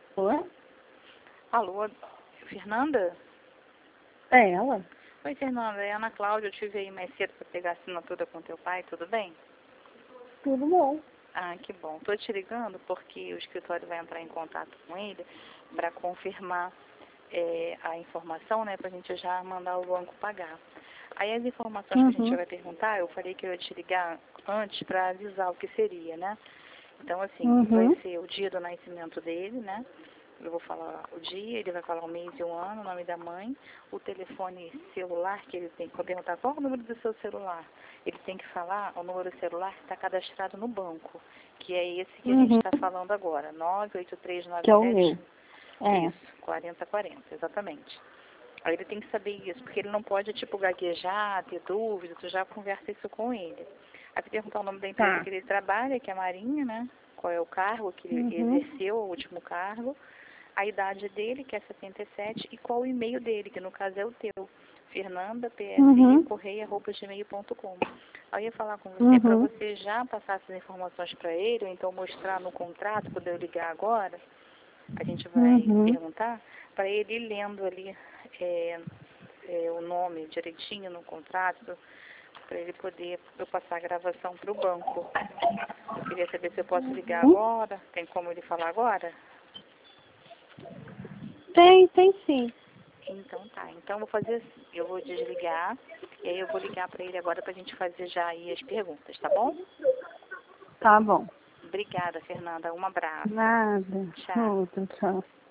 Oi? Alô, Fernanda? É ela? Oi, Fernanda, é a Ana Cláudia. Eu tive aí mais cedo para pegar a assinatura com teu pai, tudo bem? Tudo bom. Ah, que bom. Estou te ligando porque o escritório vai entrar em contato com ele para confirmar a informação, né, para a gente já mandar o banco pagar. Aí as informações que a gente vai perguntar, eu falei que eu ia te ligar antes para avisar o que seria, né? Então, assim, vai ser o dia do nascimento dele, né? Eu vou falar o dia, ele vai falar o mês e o ano, o nome da mãe, o telefone celular que ele tem. Vou perguntar qual é o número do seu celular. Ele tem que falar o número do celular que está cadastrado no banco, que é esse que a gente está falando agora, Que é o 98397. meu. É. Isso, 4040, exatamente. Aí ele tem que saber isso, porque ele não pode, tipo, gaguejar, ter dúvida, tu já conversa isso com ele. Aí tu perguntar o nome da empresa Tá. que ele trabalha, que é a Marinha, né? Qual é o cargo que ele exerceu, o último cargo, a idade dele, que é 77, e qual o e-mail dele, que no caso é o teu, fernandapsi@correia.gmail.com. Aí eu ia falar com você para você já passar essas informações para ele, ou então mostrar no contrato, poder eu ligar agora, a gente vai perguntar, para ele ir lendo ali o nome direitinho no contrato, para ele poder eu passar a gravação para o banco. Eu queria saber se eu posso ligar agora, tem como ele falar agora? Tem sim. Então tá, então eu vou fazer assim, eu vou desligar e aí eu vou ligar para ele agora para a gente fazer já aí as perguntas, tá bom? Tá bom. Obrigada, Fernanda, um abraço. Nada. Tchau. Outro, tchau.